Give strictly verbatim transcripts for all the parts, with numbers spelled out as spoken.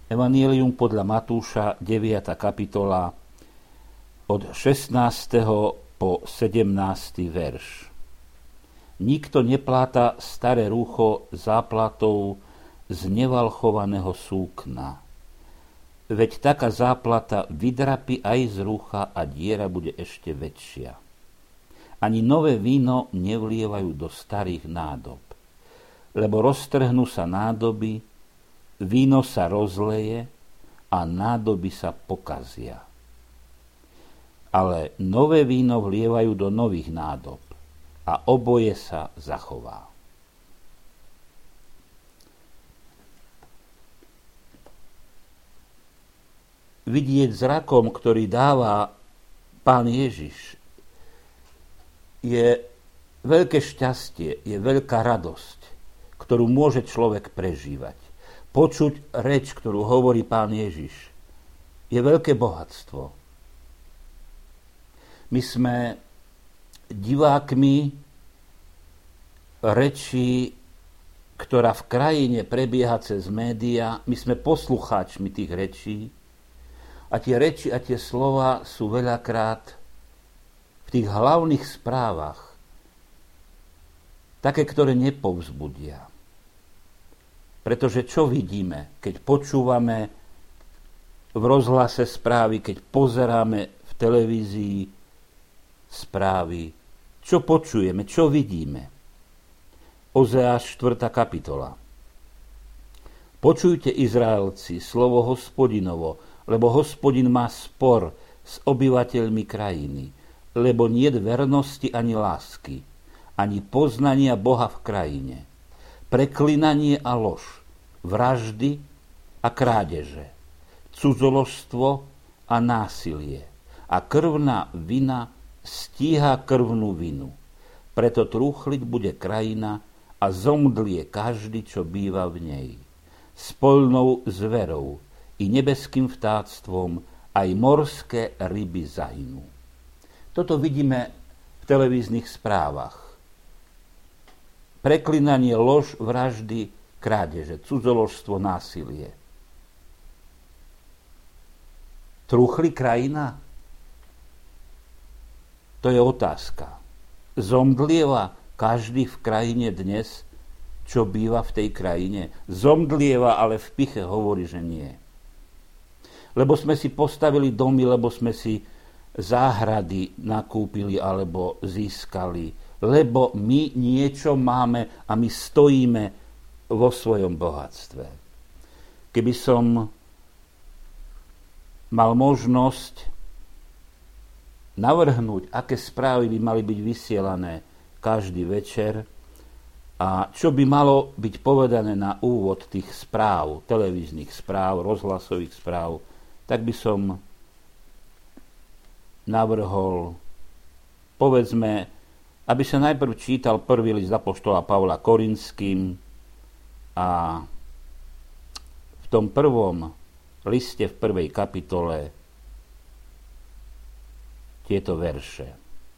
Evanjelium podľa Matúša, deviata kapitola, od šestnásteho po sedemnásty verš. Nikto nepláta staré rúcho záplatou z nevalchovaného súkna. Veď taká záplata vydrapí aj z rúcha a diera bude ešte väčšia. Ani nové víno nevlievajú do starých nádob, lebo roztrhnú sa nádoby, víno sa rozleje a nádoby sa pokazia. Ale nové víno vlievajú do nových nádob a oboje sa zachová. Vidieť zrakom, ktorý dáva Pán Ježiš, je veľké šťastie, je veľká radosť, ktorú môže človek prežívať. Počuť reč, ktorú hovorí Pán Ježiš, je veľké bohatstvo. My sme divákmi reči, ktorá v krajine prebieha cez médiá, my sme poslucháčmi tých rečí a tie reči a tie slova sú veľakrát v tých hlavných správach také, ktoré nepovzbudia. Pretože čo vidíme, keď počúvame v rozhlase správy, keď pozeráme v televízii správy, čo počujeme, čo vidíme? Ozeáš štvrtá kapitola. Počujte, Izraelci, slovo Hospodinovo, lebo Hospodin má spor s obyvateľmi krajiny, lebo niet vernosti ani lásky, ani poznania Boha v krajine, preklinanie a lož, vraždy a krádeže, cudzoložstvo a násilie a krvná vina stíha krvnú vinu. Preto trúchliť bude krajina a zomdlie každý, čo býva v nej. S poľnou zverou i nebeským vtáctvom aj morské ryby zahynú. Toto vidíme v televíznych správach. Preklinanie, lož, vraždy, krádeže, cudzoložstvo, násilie. Trúchli krajina? To je otázka. Zomdlieva každý v krajine dnes, čo býva v tej krajine? Zomdlieva, ale v piche hovorí, že nie. Lebo sme si postavili domy, lebo sme si záhrady nakúpili alebo získali. Lebo my niečo máme a my stojíme vo svojom bohatstve. Keby som mal možnosť navrhnúť, aké správy by mali byť vysielané každý večer a čo by malo byť povedané na úvod tých správ, televíznych správ, rozhlasových správ, tak by som navrhol, povedzme, aby sa najprv čítal prvý list apoštola Pavla Korinským a v tom prvom liste, v prvej kapitole tieto verše.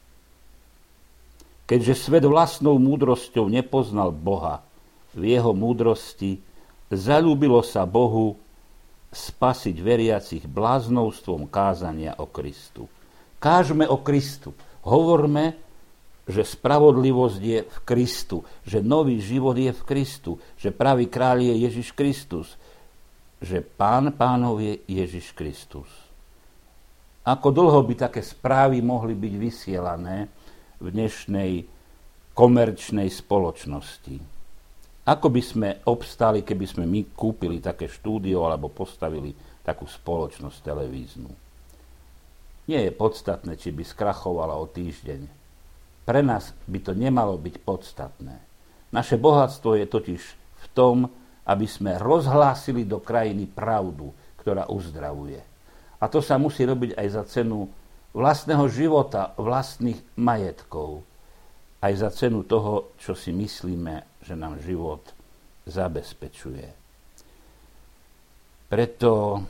Keďže svet vlastnou múdrosťou nepoznal Boha, v jeho múdrosti zaľúbilo sa Bohu spasiť veriacich bláznovstvom kázania o Kristu. Kážme o Kristu. Hovorme, že spravodlivosť je v Kristu, že nový život je v Kristu, že pravý kráľ je Ježiš Kristus, že Pán pánov je Ježiš Kristus. Ako dlho by také správy mohli byť vysielané v dnešnej komerčnej spoločnosti? Ako by sme obstáli, keby sme my kúpili také štúdio alebo postavili takú spoločnosť televíznu? Nie je podstatné, či by skrachovala o týždeň. Pre nás by to nemalo byť podstatné. Naše bohatstvo je totiž v tom, aby sme rozhlásili do krajiny pravdu, ktorá uzdravuje. A to sa musí robiť aj za cenu vlastného života, vlastných majetkov. Aj za cenu toho, čo si myslíme, že nám život zabezpečuje. Preto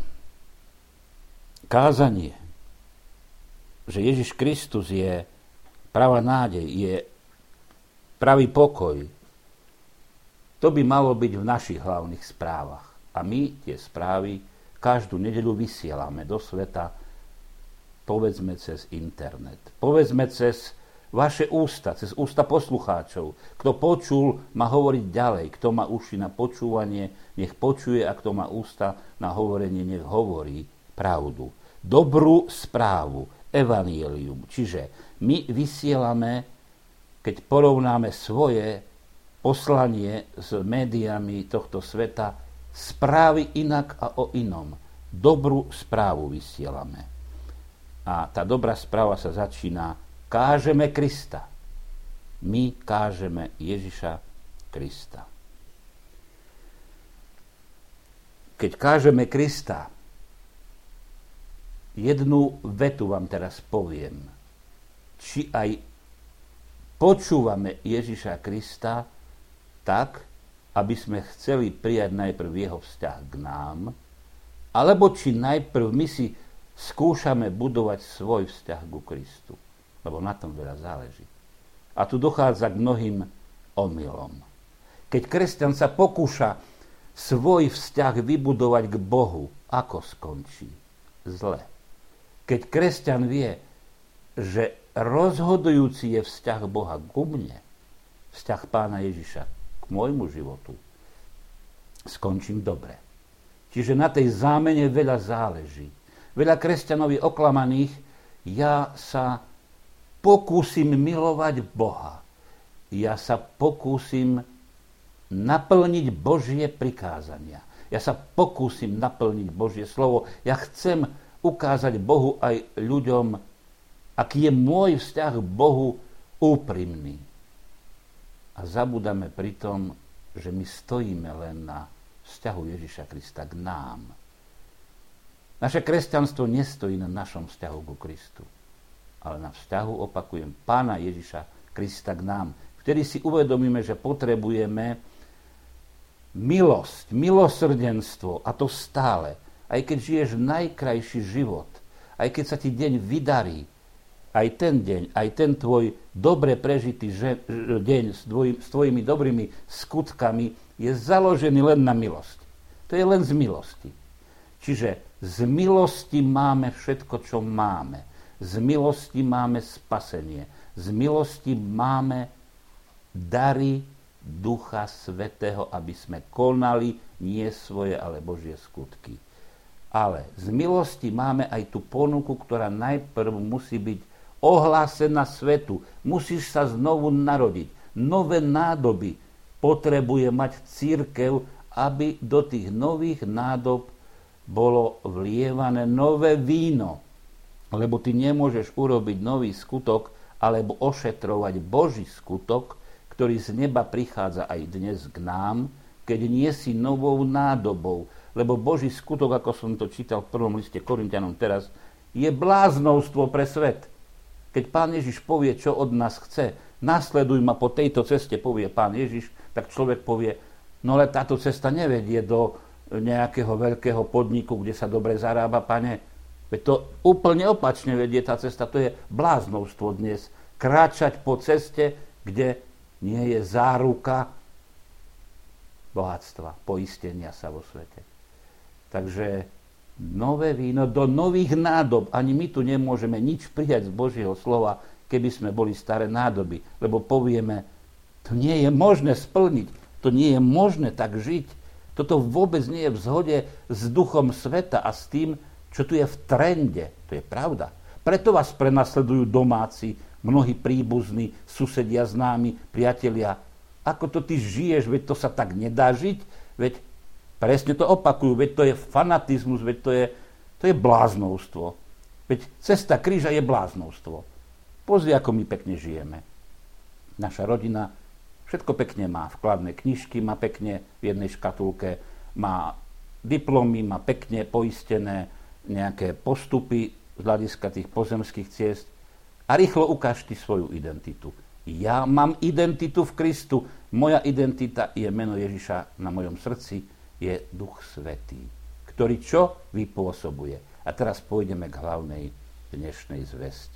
kázanie, že Ježiš Kristus je pravá nádej, je pravý pokoj, to by malo byť v našich hlavných správach. A my tie správy každú nedeľu vysielame do sveta, povedzme cez internet, povedzme cez vaše ústa, cez ústa poslucháčov. Kto počul, má hovoriť ďalej. Kto má uši na počúvanie, nech počuje, a kto má ústa na hovorenie, nech hovorí pravdu. Dobrú správu, evanjelium. Čiže my vysielame, keď porovnáme svoje poslanie s médiami tohto sveta, správy inak a o inom. Dobrú správu vysielame. A tá dobrá správa sa začína: kážeme Krista. My kážeme Ježiša Krista. Keď kážeme Krista, jednu vetu vám teraz poviem. Či aj počúvame Ježiša Krista tak, aby sme chceli prijať najprv jeho vzťah k nám, alebo či najprv my si skúšame budovať svoj vzťah ku Kristu. Lebo na tom veľa záleží. A tu dochádza k mnohým omylom. Keď kresťan sa pokúša svoj vzťah vybudovať k Bohu, ako skončí? Zle. Keď kresťan vie, že rozhodujúci je vzťah Boha ku mne, vzťah Pána Ježiša k môjmu životu, skončím dobre. Čiže na tej zámene veľa záleží. Veľa kresťanov je oklamaných: ja sa pokúsim milovať Boha. Ja sa pokúsim naplniť Božie prikázania. Ja sa pokúsim naplniť Božie slovo. Ja chcem ukázať Bohu aj ľuďom, aký je môj vzťah k Bohu úprimný. A zabúdame pri tom, že my stojíme len na vzťahu Ježiša Krista k nám. Naše kresťanstvo nestojí na našom vzťahu ku Kristu, ale na vzťahu, opakujem, Pána Ježiša Krista k nám, vtedy si uvedomíme, že potrebujeme milosť, milosrdenstvo, a to stále. Aj keď žiješ najkrajší život, aj keď sa ti deň vydarí, aj ten deň, aj ten tvoj dobre prežitý že, deň s, dvoj, s tvojimi dobrými skutkami je založený len na milosti. To je len z milosti. Čiže z milosti máme všetko, čo máme. Z milosti máme spasenie. Z milosti máme dary Ducha Svätého, aby sme konali nie svoje, ale Božie skutky. Ale z milosti máme aj tú ponuku, ktorá najprv musí byť ohlásená svetu. Musíš sa znovu narodiť. Nové nádoby potrebuje mať cirkev, aby do tých nových nádob bolo vlievané nové víno. Lebo ty nemôžeš urobiť nový skutok alebo ošetrovať Boží skutok, ktorý z neba prichádza aj dnes k nám, keď nie si novou nádobou. Lebo Boží skutok, ako som to čítal v prvom liste Korinťanom teraz, je bláznovstvo pre svet. Keď Pán Ježiš povie, čo od nás chce, nasleduj ma po tejto ceste, povie Pán Ježiš, tak človek povie: no ale táto cesta nevedie do nejakého veľkého podniku, kde sa dobre zarába, Pane. Veď to úplne opačne vedie tá cesta. To je bláznovstvo dnes. Kráčať po ceste, kde nie je záruka bohatstva, poistenia sa vo svete. Takže nové víno do nových nádob. Ani my tu nemôžeme nič prijať z Božieho slova, keby sme boli staré nádoby. Lebo povieme, to nie je možné splniť. To nie je možné tak žiť. Toto vôbec nie je v zhode s duchom sveta a s tým, čo tu je v trende. To je pravda. Preto vás prenasledujú domáci, mnohí príbuzní, susedia, známi, priatelia. Ako to ty žiješ, veď to sa tak nedá žiť, veď presne to opakujú, veď to je fanatizmus, veď to je, to je bláznovstvo. Veď cesta kríža je bláznovstvo. Pozri, ako my pekne žijeme. Naša rodina všetko pekne má, vkladné knižky má pekne v jednej škatulke, má diplomy, má pekne poistené nejaké postupy z hľadiska tých pozemských ciest a rýchlo ukáž ty svoju identitu. Ja mám identitu v Kristu, moja identita je meno Ježiša na mojom srdci, je Duch Svätý, ktorý čo vypôsobuje. A teraz pôjdeme k hlavnej dnešnej zvesti.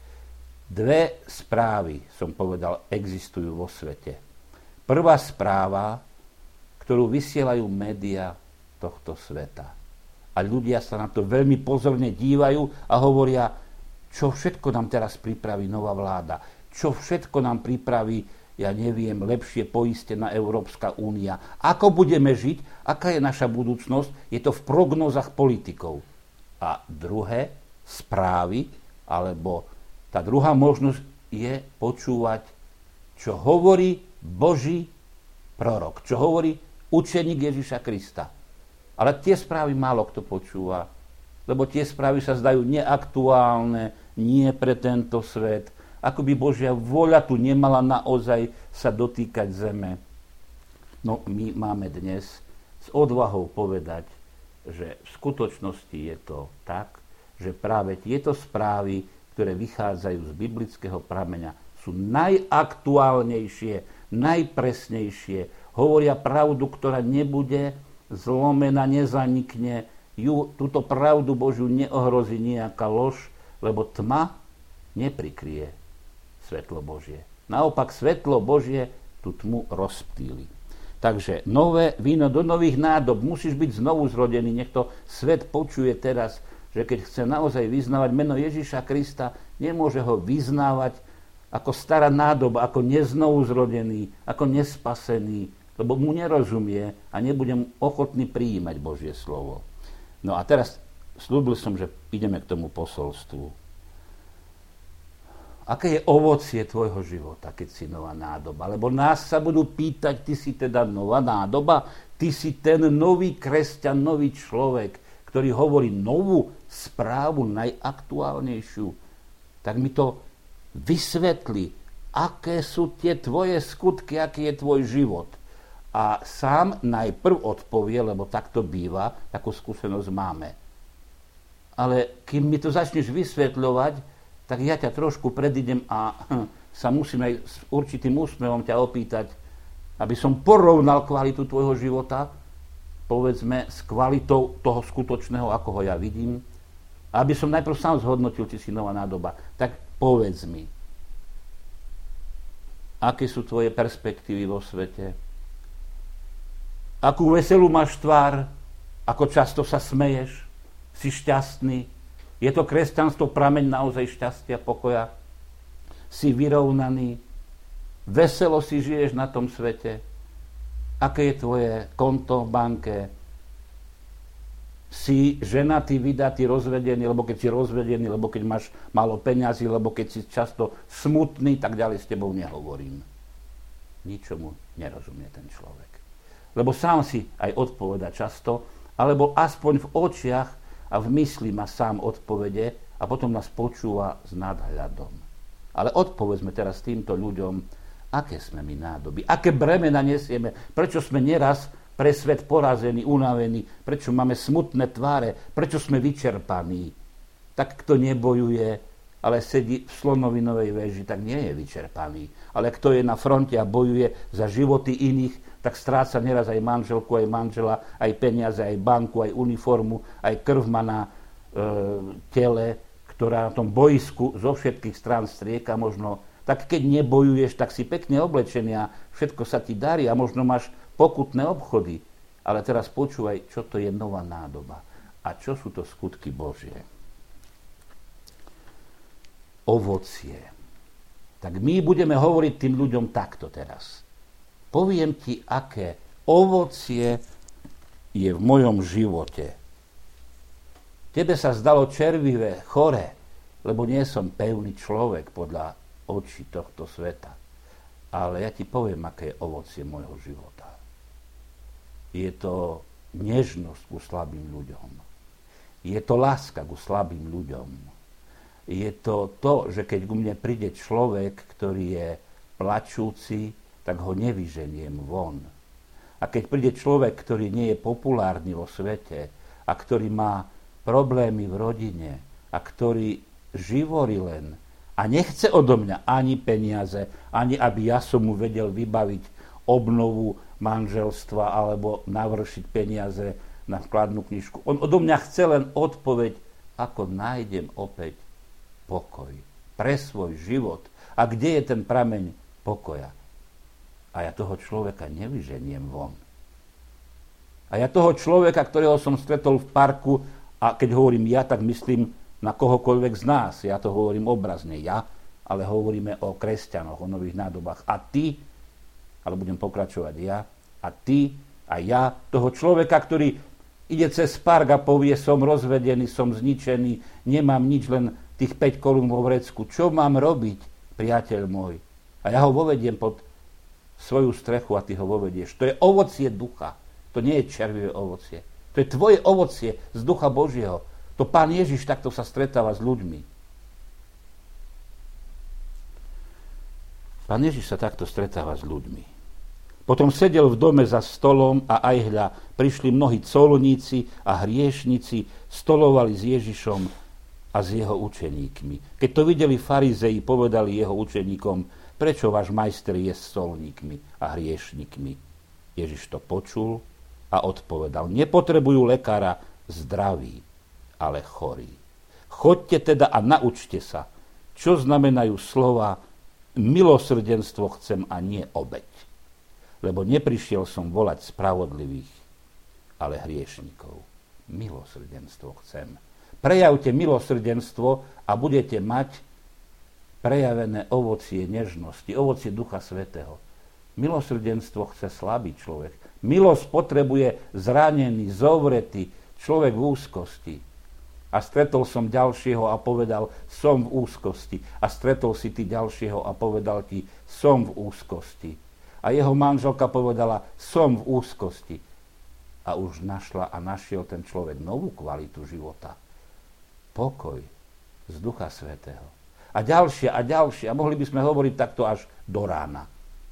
Dve správy, som povedal, existujú vo svete. Prvá správa, ktorú vysielajú médiá tohto sveta. A ľudia sa na to veľmi pozorne dívajú a hovoria, čo všetko nám teraz pripraví nová vláda, čo všetko nám pripraví, ja neviem, lepšie poistená Európska únia. Ako budeme žiť, aká je naša budúcnosť, je to v prognózach politikov. A druhé správy, alebo tá druhá možnosť je počúvať, čo hovorí Boží prorok, čo hovorí učeník Ježiša Krista. Ale tie správy málo kto počúva, lebo tie správy sa zdajú neaktuálne, nie pre tento svet, ako by Božia vôľa tu nemala naozaj sa dotýkať zeme. No my máme dnes s odvahou povedať, že v skutočnosti je to tak, že práve tieto správy, ktoré vychádzajú z biblického prameňa, sú najaktuálnejšie, najpresnejšie, hovoria pravdu, ktorá nebude zlomená, nezanikne, ju, túto pravdu Božiu neohrozí nejaká lož, lebo tma neprikrie svetlo Božie. Naopak svetlo Božie tú tmu rozptýli. Takže nové víno do nových nádob, musíš byť znovu zrodený, nech to svet počuje teraz, že keď chce naozaj vyznávať meno Ježiša Krista, nemôže ho vyznávať ako stará nádoba, ako neznovu zrodený, ako nespasený, lebo mu nerozumie a nebudem ochotný prijímať Božie slovo. No a teraz slúbil som, že ideme k tomu posolstvu. Aké je ovocie tvojho života, keď si nová nádoba? Lebo nás sa budú pýtať, ty si teda nová nádoba? Ty si ten nový kresťan, nový človek, ktorý hovorí novú správu, najaktuálnejšiu. Tak mi to vysvetli, aké sú tie tvoje skutky, aký je tvoj život. A sám najprv odpovie, lebo tak to býva, takú skúsenosť máme. Ale kým mi to začneš vysvetľovať, tak ja ťa trošku predidem a hm, sa musím aj s určitým úsmevom ťa opýtať, aby som porovnal kvalitu tvojho života, povedzme, s kvalitou toho skutočného, ako ho ja vidím, a aby som najprv sám zhodnotil, či si nová nádoba. Tak povedz mi, aké sú tvoje perspektívy vo svete? Akú veselú máš tvár? Ako často sa smeješ? Si šťastný? Je to kresťanstvo prameň naozaj šťastia, pokoja? Si vyrovnaný? Veselo si žiješ na tom svete? Aké je tvoje konto v banke? Si ženatý, vydatý, rozvedený, lebo keď si rozvedený, lebo keď máš málo peňazí, lebo keď si často smutný, tak ďalej s tebou nehovorím. Ničomu nerozumie ten človek. Lebo sám si aj odpoveda často, alebo aspoň v očiach a v mysli má sám odpovede a potom nás počúva s nadhľadom. Ale odpovedzme teraz týmto ľuďom, aké sme my nádoby, aké bremena nesieme, prečo sme neraz pre svet porazení, unavení, prečo máme smutné tváre, prečo sme vyčerpaní. Tak kto nebojuje, ale sedí v slonovinovej väži, tak nie je vyčerpaný. Ale kto je na fronte a bojuje za životy iných, tak stráca neraz aj manželku, aj manžela, aj peniaze, aj banku, aj uniformu, aj krv má na e, tele, ktorá na tom bojisku zo všetkých strán strieka možno. Tak keď nebojuješ, tak si pekne oblečený a všetko sa ti darí a možno máš pokutné obchody. Ale teraz počúvaj, čo to je nová nádoba a čo sú to skutky Božie. Ovocie. Tak my budeme hovoriť tým ľuďom takto teraz. Poviem ti, aké ovocie je v mojom živote. Tebe sa zdalo červivé, chore, lebo nie som pevný človek podľa očí tohto sveta. Ale ja ti poviem, aké je ovocie môjho života. Je to nežnosť ku slabým ľuďom. Je to láska ku slabým ľuďom. Je to to, že keď ku mne príde človek, ktorý je plačúci, tak ho nevyženiem von. A keď príde človek, ktorý nie je populárny vo svete a ktorý má problémy v rodine a ktorý živorí len a nechce odo mňa ani peniaze, ani aby ja som mu vedel vybaviť obnovu manželstva alebo navršiť peniaze na vkladnú knižku. On odo mňa chce len odpoveď, ako nájdem opäť pokoj pre svoj život. A kde je ten prameň pokoja? A ja toho človeka nevyženiem von. A ja toho človeka, ktorého som stretol v parku, a keď hovorím ja, tak myslím na kohokoľvek z nás. Ja to hovorím obrazne ja, ale hovoríme o kresťanoch, o nových nádobách. A ty, ale budem pokračovať ja, a ty a ja, toho človeka, ktorý ide cez park a povie, som rozvedený, som zničený, nemám nič, len tých päť korún vo vrecku. Čo mám robiť, priateľ môj? A ja ho vovediem pod svoju strechu a ty ho vovedieš. To je ovocie ducha. To nie je červivé ovocie. To je tvoje ovocie z ducha Božieho. To Pán Ježiš takto sa stretáva s ľuďmi. Pán Ježiš sa takto stretáva s ľuďmi. Potom sedel v dome za stolom a aj hľa, prišli mnohí colníci a hriešnici, stolovali s Ježišom a s jeho učeníkmi. Keď to videli farizei, povedali jeho učeníkom, prečo váš majster je s colníkmi a hriešnikmi? Ježiš to počul a odpovedal, nepotrebujú lekára zdraví, ale chorí. Choďte teda a naučte sa, čo znamenajú slova milosrdenstvo chcem a nie obeť. Lebo neprišiel som volať spravodlivých, ale hriešnikov. Milosrdenstvo chcem. Prejavte milosrdenstvo a budete mať prejavené ovocie nežnosti, ovocie Ducha Svätého. Milosrdenstvo chce slabý človek. Milosť potrebuje zranený, zovretý človek v úzkosti. A stretol som ďalšieho a povedal, som v úzkosti. A stretol si ty ďalšieho a povedal ti, som v úzkosti. A jeho manželka povedala, som v úzkosti. A už našla a našiel ten človek novú kvalitu života. Pokoj z Ducha Svätého. A ďalšie a ďalšie. A mohli by sme hovoriť takto až do rána.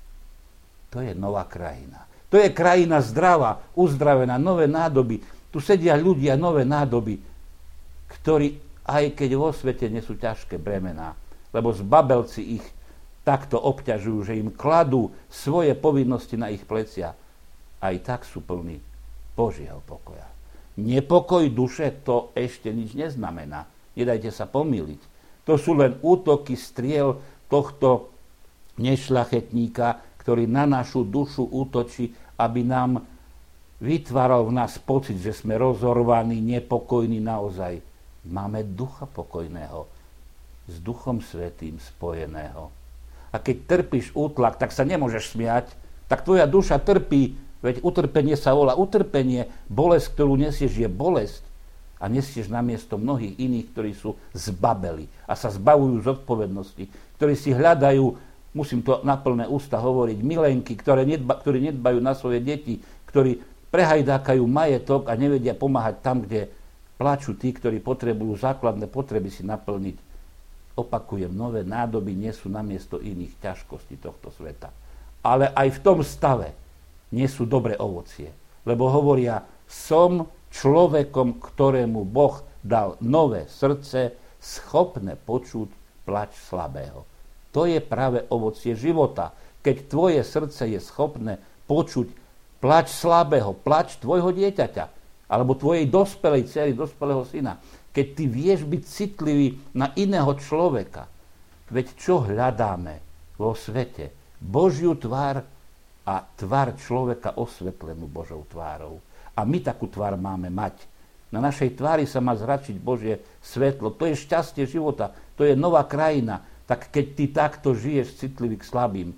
To je nová krajina. To je krajina zdravá, uzdravená, nové nádoby. Tu sedia ľudia, nové nádoby, ktorí, aj keď vo svete nesú ťažké bremená, lebo zbabelci ich takto obťažujú, že im kladú svoje povinnosti na ich plecia. Aj tak sú plní Božieho pokoja. Nepokoj duše to ešte nič neznamená. Nedajte sa pomýliť. To sú len útoky striel tohto nešľachetníka, ktorý na našu dušu útočí, aby nám vytváral v nás pocit, že sme rozorvaní, nepokojní naozaj. Máme ducha pokojného, s Duchom Svätým spojeného. A keď trpíš útlak, tak sa nemôžeš smiať, tak tvoja duša trpí, veď utrpenie sa volá utrpenie, bolesť, ktorú nesieš, je bolesť. A nesieš namiesto mnohých iných, ktorí sú zbabeli a sa zbavujú zodpovednosti, ktorí si hľadajú, musím to na plné ústa hovoriť, milenky, ktoré nedba, ktorí nedbajú na svoje deti, ktorí prehajdákajú majetok a nevedia pomáhať tam, kde plačú tí, ktorí potrebujú základné potreby si naplniť. Opakujem, nové nádoby nesú namiesto iných ťažkostí tohto sveta. Ale aj v tom stave nesú dobré ovocie. Lebo hovoria, som človekom, ktorému Boh dal nové srdce, schopné počuť plač slabého. To je práve ovocie života. Keď tvoje srdce je schopné počuť plač slabého, plač tvojho dieťaťa, alebo tvojej dospelej dcery, dospelého syna, keď ty vieš byť citlivý na iného človeka. Veď čo hľadáme vo svete? Božiu tvár a tvár človeka osvetlenú Božou tvárou. A my takú tvár máme mať. Na našej tvári sa má zračiť Božie svetlo. To je šťastie života. To je nová krajina. Tak keď ty takto žiješ citlivý k slabým,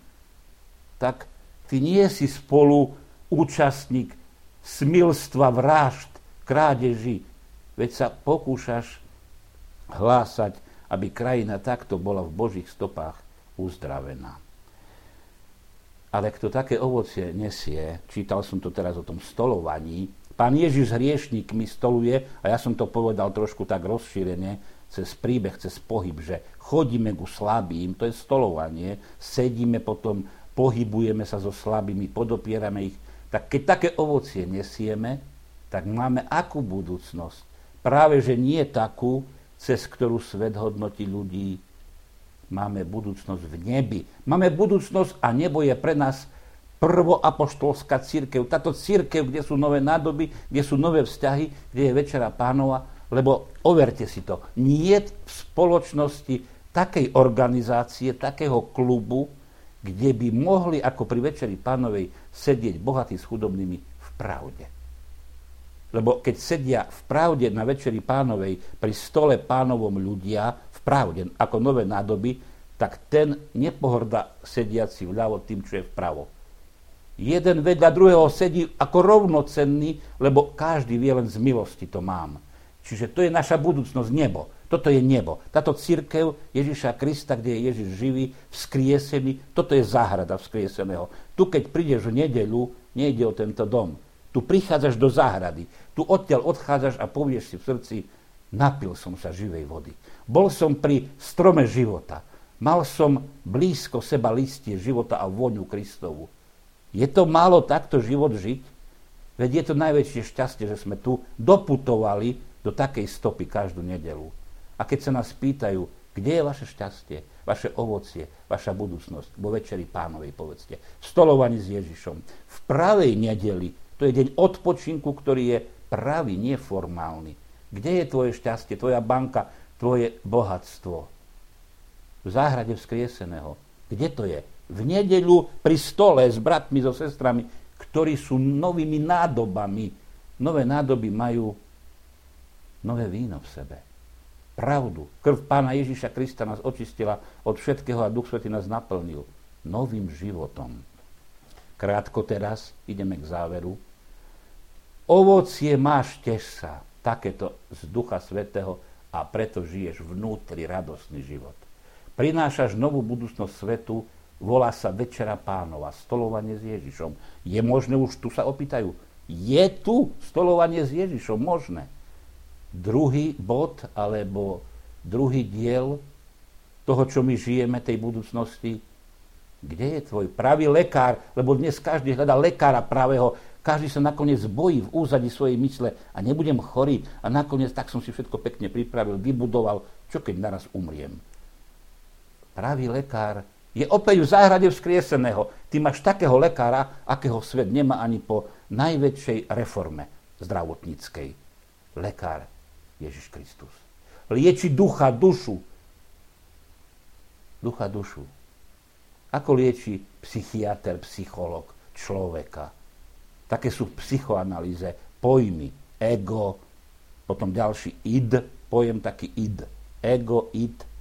tak ty nie si spolu účastník smilstva, vražd, krádeží. Veď sa pokúšaš hlásať, aby krajina takto bola v Božích stopách uzdravená. Ale kto také ovocie nesie, čítal som to teraz o tom stolovaní, Pán Ježiš s hriešnikmi stoluje, a ja som to povedal trošku tak rozšírene, cez príbeh, cez pohyb, že chodíme ku slabým, to je stolovanie, sedíme potom, pohybujeme sa so slabými, podopierame ich. Tak keď také ovocie nesieme, tak máme akú budúcnosť? Práve, že nie takú, cez ktorú svet hodnotí ľudí. Máme budúcnosť v nebi. Máme budúcnosť a nebo je pre nás prvoapoštolská cirkev. Táto cirkev, kde sú nové nádoby, kde sú nové vzťahy, kde je Večera Pánova, lebo overte si to, nie v spoločnosti takej organizácie, takého klubu, kde by mohli ako pri Večeri Pánovej sedieť bohatí s chudobnými v pravde. Lebo keď sedia v pravde na večeri pánovej pri stole pánovom ľudia, v pravde, ako nové nádoby, tak ten nepohrda sediaci vľavo tým, čo je vpravo. Jeden vedľa druhého sedí ako rovnocenný, lebo každý vie, len z milosti to mám. Čiže to je naša budúcnosť, nebo. Toto je nebo. Táto cirkev Ježiša Krista, kde je Ježiš živý, vzkriesený, toto je záhrada vzkrieseného. Tu, keď prídeš v nedeľu, nejde o tento dom. Tu prichádzaš do záhrady. Tu odtiaľ odchádzaš a povieš si v srdci, napil som sa živej vody. Bol som pri strome života. Mal som blízko seba listie života a vôňu Kristovu. Je to málo takto život žiť? Veď je to najväčšie šťastie, že sme tu doputovali do takej stopy každú nedeľu. A keď sa nás pýtajú, kde je vaše šťastie, vaše ovocie, vaša budúcnosť, vo večeri pánovej povedzte, v stolovaní s Ježišom, v pravej nedeli, to je deň odpočinku, ktorý je pravý, neformálny. Kde je tvoje šťastie, tvoja banka, tvoje bohatstvo? V záhrade vzkrieseného. Kde to je? V nedeľu pri stole s bratmi, so sestrami, ktorí sú novými nádobami. Nové nádoby majú nové víno v sebe. Pravdu. Krv Pána Ježiša Krista nás očistila od všetkého a Duch Svätý nás naplnil novým životom. Krátko teraz, ideme k záveru. Ovocie máš, teš sa, takéto z Ducha Svätého a preto žiješ vnútri radostný život. Prinášaš novú budúcnosť svetu, volá sa Večera Pánova, stolovanie s Ježišom. Je možné, už tu sa opýtajú, je tu stolovanie s Ježišom možné? Druhý bod, alebo druhý diel toho, čo my žijeme, tej budúcnosti, kde je tvoj pravý lekár? Lebo dnes každý hľadá lekára pravého, každý sa nakoniec bojí v úzadi svojej mysle a nebudem chorý a nakoniec tak som si všetko pekne pripravil, vybudoval, čo keď naraz umriem. Pravý lekár je opäť v záhrade vzkrieseného. Ty máš takého lekára, akého svet nemá ani po najväčšej reforme zdravotníckej. Lekár Ježiš Kristus. Lieči ducha, dušu. Ducha, dušu. Ako lieči psychiater, psycholog človeka? Také sú v psychoanalýze pojmy. Ego, potom ďalší id, pojem taký id. Ego, id,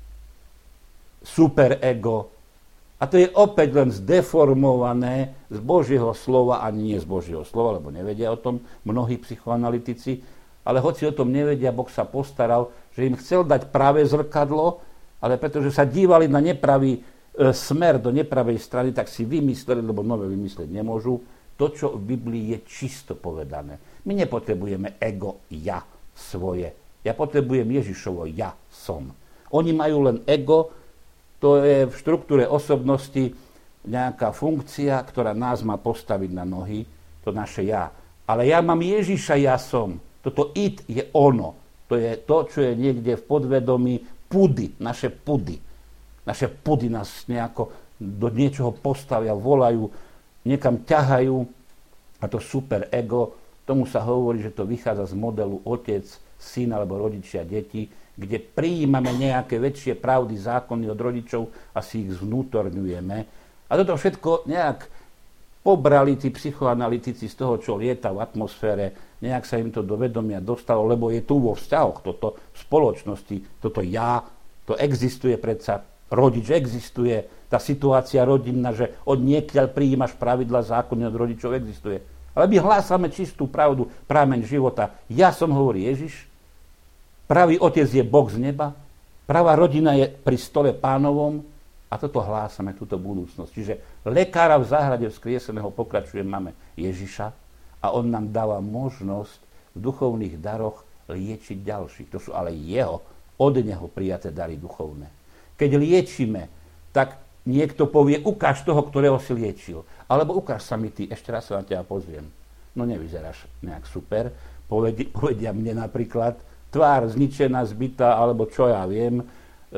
superego. A to je opäť len zdeformované z Božieho slova, ani nie z Božieho slova, lebo nevedia o tom mnohí psychoanalytici, ale hoci o tom nevedia, Boh sa postaral, že im chcel dať pravé zrkadlo, ale pretože sa dívali na nepravý e, smer do nepravej strany, tak si vymysleli, lebo nové vymyslieť nemôžu, to, čo v Biblii je čisto povedané. My nepotrebujeme ego, ja, svoje. Ja potrebujem Ježišovo ja som. Oni majú len ego. To je v štruktúre osobnosti nejaká funkcia, ktorá nás má postaviť na nohy, to naše ja. Ale ja mám Ježiša, ja som. Toto it je ono. To je to, čo je niekde v podvedomí pudy, naše pudy. Naše pudy nás nejako do niečoho postavia, volajú, niekam ťahajú. A to super ego, tomu sa hovorí, že to vychádza z modelu otec, syn alebo rodičia, deti, kde prijímame nejaké väčšie pravdy, zákony od rodičov a si ich zvnútorňujeme. A toto všetko nejak pobrali tí psychoanalytici z toho, čo lieta v atmosfére, nejak sa im to do vedomia dostalo, lebo je tu vo vzťahoch toto v spoločnosti, toto ja, to existuje predsa, rodič existuje, tá situácia rodinná, že od niekiaľ prijímaš pravidla, zákony od rodičov existuje. Ale my hlásame čistú pravdu, prameň života. Ja som, hovorí Ježiš, pravý otec je Boh z neba, pravá rodina je pri stole Pánovom a toto hlásame, túto budúcnosť. Čiže lekára v záhrade vzkrieseného pokračuje, máme Ježiša a on nám dáva možnosť v duchovných daroch liečiť ďalších. To sú ale jeho, od neho prijaté dary duchovné. Keď liečíme, tak niekto povie, ukáž toho, ktorého si liečil. Alebo ukáž sa mi ty, ešte raz sa na teba pozriem. No nevyzeráš nejak super. Povedia, povedia mne napríklad, tvár zničená, zbytá, alebo čo ja viem. E,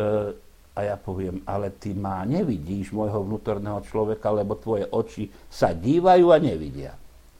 a ja poviem, ale ty ma nevidíš, môjho vnútorného človeka, lebo tvoje oči sa dívajú a nevidia.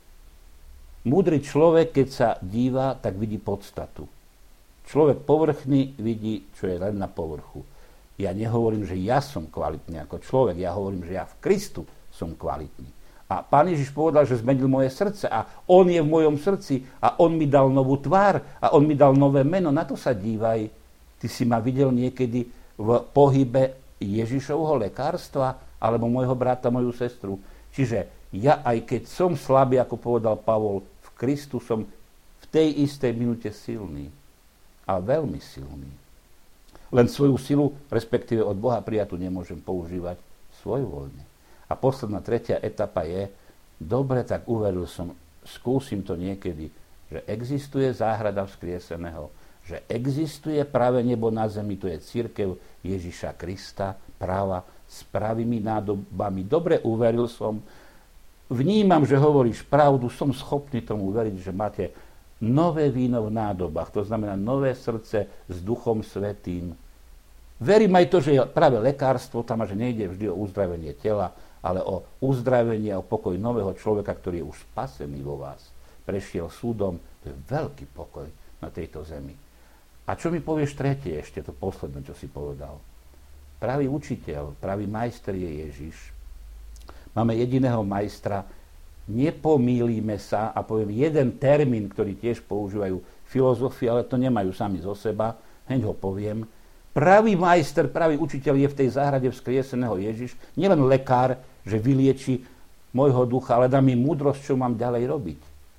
Múdry človek, keď sa díva, tak vidí podstatu. Človek povrchný vidí, čo je len na povrchu. Ja nehovorím, že ja som kvalitný ako človek, ja hovorím, že ja v Kristu som kvalitný. A Pán Ježiš povedal, že zmenil moje srdce a on je v mojom srdci a on mi dal novú tvár a on mi dal nové meno. Na to sa dívaj. Ty si ma videl niekedy v pohybe Ježišovho lekárstva alebo môjho brata, moju sestru. Čiže ja, aj keď som slabý, ako povedal Pavol, v Kristu som v tej istej minúte silný. A veľmi silný. Len svoju silu, respektíve od Boha prijatú, nemôžem používať svojvoľne. A posledná, tretia etapa je, dobre, tak uveril som, skúsim to niekedy, že existuje záhrada vzkrieseného, že existuje práve nebo na zemi, to je cirkev Ježiša Krista, práva s pravými nádobami. Dobre, uveril som, vnímam, že hovoríš pravdu, som schopný tomu veriť, že máte nové víno v nádobách, to znamená nové srdce s Duchom Svätým. Verím aj to, že je práve lekárstvo tam, a že nejde vždy o uzdravenie tela, ale o uzdravenie a o pokoj nového človeka, ktorý je už spasený vo vás. Prešiel súdom, to je veľký pokoj na tejto zemi. A čo mi povieš tretie ešte, to posledné, čo si povedal? Pravý učiteľ, pravý majster je Ježiš. Máme jediného majstra, nepomýlime sa a poviem jeden termín, ktorý tiež používajú filozofii, ale to nemajú sami zo seba, hneď ho poviem. Pravý majster, pravý učiteľ je v tej záhrade vzkrieseného Ježiš, nielen lekár, že vylieči môjho ducha, ale dá mi múdrosť, čo mám ďalej robiť.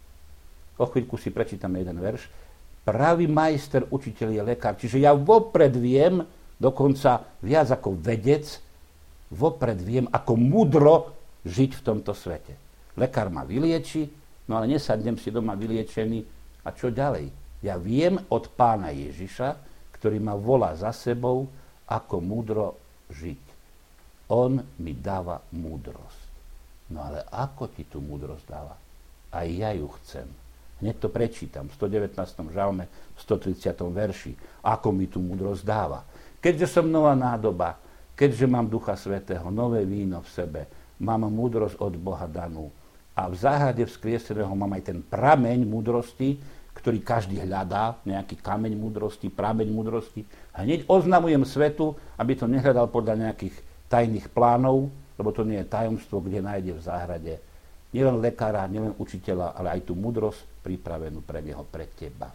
O chvíľku si prečítame jeden verš. Pravý majster, učiteľ je lekár. Čiže ja vopred viem, dokonca viac ako vedec, vopred viem, ako múdro žiť v tomto svete. Lekár ma vylieči, no ale nesadnem si doma vyliečený. A čo ďalej? Ja viem od Pána Ježiša, ktorý ma volá za sebou, ako múdro žiť. On mi dáva múdrosť. No ale ako ti tú múdrosť dáva? Aj ja ju chcem. Hneď to prečítam v stodevätnástom žalme, v stotridsiatom verši. Ako mi tú múdrosť dáva. Keďže som nová nádoba, keďže mám Ducha Svätého, nové víno v sebe, mám múdrosť od Boha danú. A v záhrade vzkrieseného mám aj ten prameň múdrosti, ktorý každý hľadá, nejaký kameň múdrosti, prameň múdrosti. A hneď oznamujem svetu, aby to nehľadal podľa nejakých tajných plánov, lebo to nie je tajomstvo, kde nájde v záhrade nielen lekára, nielen učiteľa, ale aj tú múdrosť pripravenú pre neho, pre teba.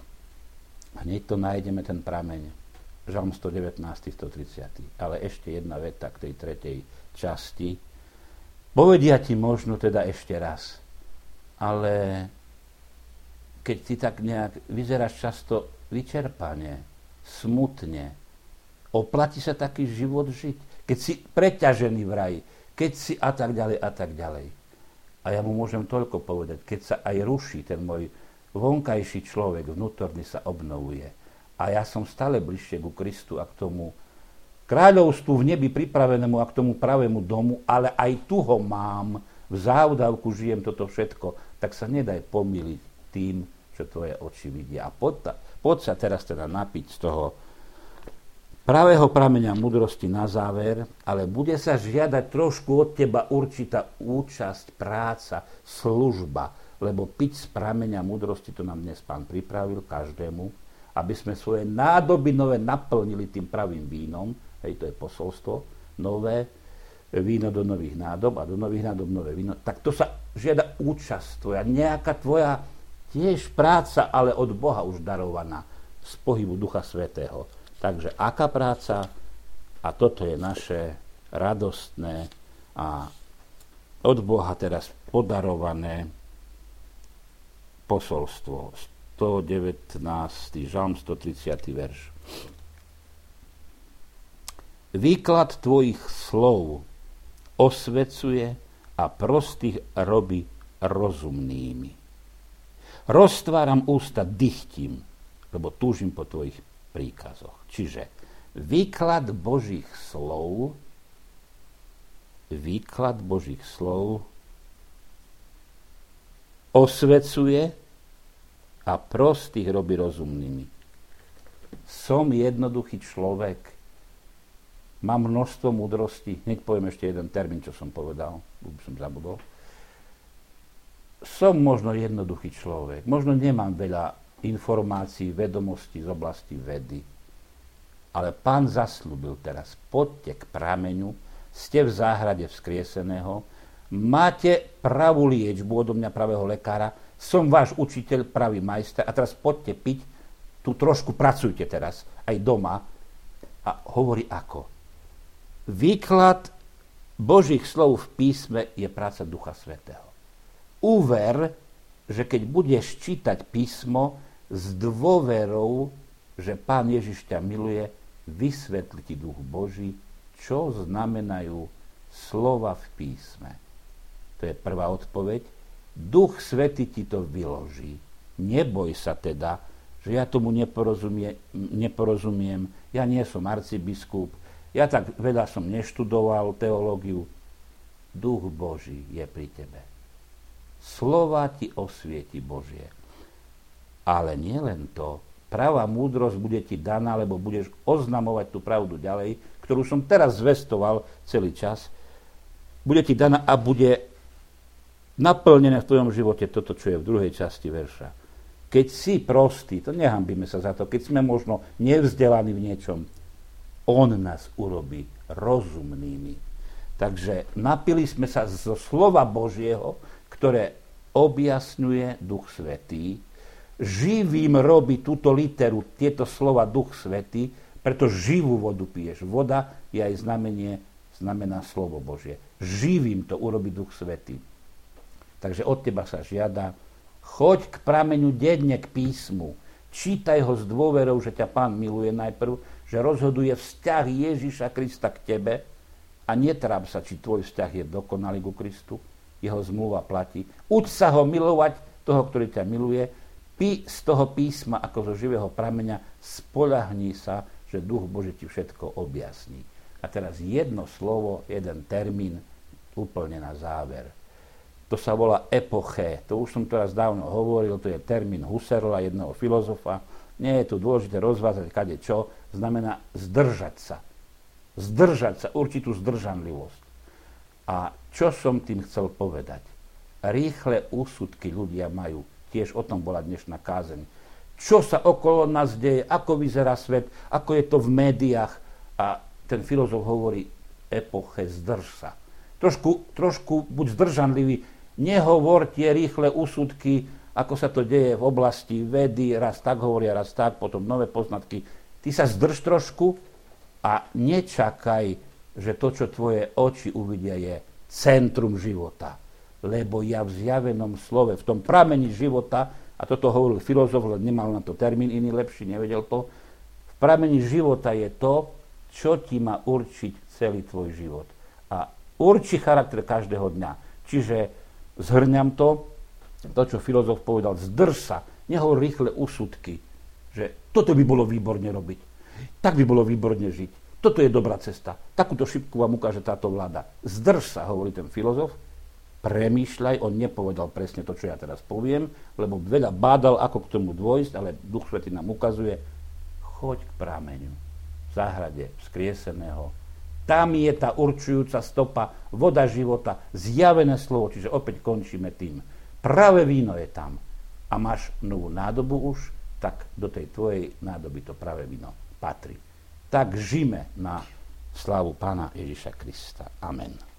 Hneď to nájdeme, ten prameň. Žalm stodevätnásť, stotridsať. Ale ešte jedna veta k tej tretej časti. Povedia ti možno teda ešte raz, ale keď ty tak nejak vyzeráš často vyčerpane, smutne, oplatí sa taký život žiť? Keď si preťažený v raji, keď si a tak ďalej a tak ďalej. A ja mu môžem toľko povedať, keď sa aj ruší ten môj vonkajší človek, vnútorný sa obnovuje. A ja som stále bližšie ku Kristu a k tomu kráľovstvu v nebi pripravenému a k tomu pravému domu, ale aj tu ho mám, v závdavku žijem toto všetko, tak sa nedaj pomýliť tým, čo tvoje oči vidia. A poď, poď sa teraz teda napiť z toho pravého prameňa múdrosti na záver, ale bude sa žiadať trošku od teba určitá účasť, práca, služba, lebo piť z prameňa múdrosti, to nám dnes Pán pripravil každému, aby sme svoje nádoby nové naplnili tým pravým vínom, hej, to je posolstvo, nové víno do nových nádob a do nových nádob nové víno, tak to sa žiada účasť tvoja, nejaká tvoja tiež práca, ale od Boha už darovaná z pohybu Ducha Svätého. Takže aká práca? A toto je naše radostné a od Boha teraz podarované posolstvo. stodevätnásty žalm, stotridsiaty verš. Výklad tvojich slov osvecuje a prostých robí rozumnými. Roztváram ústa, dychtím, lebo túžim po tvojich príkazoch. Čiže výklad Božích slov, výklad Božích slov osvecuje a prostých robí rozumnými. Som jednoduchý človek, mám množstvo múdrosti, hneď poviem ešte jeden termín, čo som povedal, už som zabudol. Som možno jednoduchý človek, možno nemám veľa informácií, vedomostí z oblasti vedy. Ale Pán zasľúbil teraz, poďte k prameňu, ste v záhrade vzkrieseného máte pravú liečbu odo mňa, pravého lekára, som váš učiteľ, pravý majster a teraz poďte piť, tu trošku pracujte teraz, aj doma. A hovorí ako? Výklad Božích slov v písme je práca Ducha Svätého. Uver, že keď budeš čítať písmo s dôverou, že Pán Ježiš ťa miluje, vysvetlí ti Duch Boží, čo znamenajú slova v písme. To je prvá odpoveď. Duch Svätý ti to vyloží. Neboj sa teda, že ja tomu neporozumie, neporozumiem, ja nie som arcibiskup, ja tak veľa som neštudoval teológiu. Duch Boží je pri tebe. Slova ti osvieti Božie. Ale nie len to. Pravá múdrosť bude ti daná, lebo budeš oznamovať tú pravdu ďalej, ktorú som teraz zvestoval celý čas. Bude ti daná a bude naplnené v tvojom živote toto, čo je v druhej časti verša. Keď si prostý, to nehambíme sa za to, keď sme možno nevzdelaní v niečom, on nás urobí rozumnými. Takže napili sme sa zo slova Božieho, ktoré objasňuje Duch Svätý. Živým robí túto literu, tieto slova Duch Svätý, preto živú vodu piješ. Voda je aj znamenie, znamená slovo Božie. Živým to urobí Duch Svätý. Takže od teba sa žiada, choď k prameňu denne, k písmu. Čítaj ho s dôverou, že ťa Pán miluje najprv, že rozhoduje vzťah Ježiša Krista k tebe a netráp sa, či tvoj vzťah je dokonalý ku Kristu. Jeho zmluva platí. Uč sa ho milovať, toho, ktorý ťa miluje. Pí z toho písma ako zo živého prameňa. Spoľahni sa, že Duch Boží ti všetko objasní. A teraz jedno slovo, jeden termín, úplne na záver. To sa volá epoché. To už som teraz dávno hovoril, to je termín Husserla, jedného filozofa. Nie je tu dôležité rozvázať kade čo. Znamená zdržať sa. Zdržať sa, určitú zdržanlivosť. A čo som tým chcel povedať? Rýchle úsudky ľudia majú. Tiež o tom bola dnešná kázeň. Čo sa okolo nás deje, ako vyzerá svet, ako je to v médiách. A ten filozof hovorí, epoche, zdrž sa. Trošku, trošku buď zdržanlivý, nehovor tie rýchle úsudky, ako sa to deje v oblasti vedy, raz tak hovoria, raz tak, potom nové poznatky. Ty sa zdrž trošku a nečakaj, že to, čo tvoje oči uvidia, je centrum života. Lebo ja v zjavenom slove, v tom pramení života, a toto hovoril filozof, ale nemal na to termín iný lepší, nevedel to, v pramení života je to, čo ti má určiť celý tvoj život. A určí charakter každého dňa. Čiže zhrňam to, to, čo filozof povedal, zdrž sa, nehovor rýchle úsudky, že toto by bolo výborne robiť, tak by bolo výborne žiť, toto je dobrá cesta, takúto šipku vám ukáže táto vláda. Zdrž sa, hovorí ten filozof, premýšľaj, on nepovedal presne to, čo ja teraz poviem, lebo veľa bádal, ako k tomu dôjsť, ale Duch Svätý nám ukazuje, choď k prameňu, v záhrade vzkrieseného. Tam je tá určujúca stopa, voda života, zjavené slovo, čiže opäť končíme tým. Pravé víno je tam a máš novú nádobu už, tak do tej tvojej nádoby to pravé víno patrí. Tak žime na slávu Pána Ježiša Krista. Amen.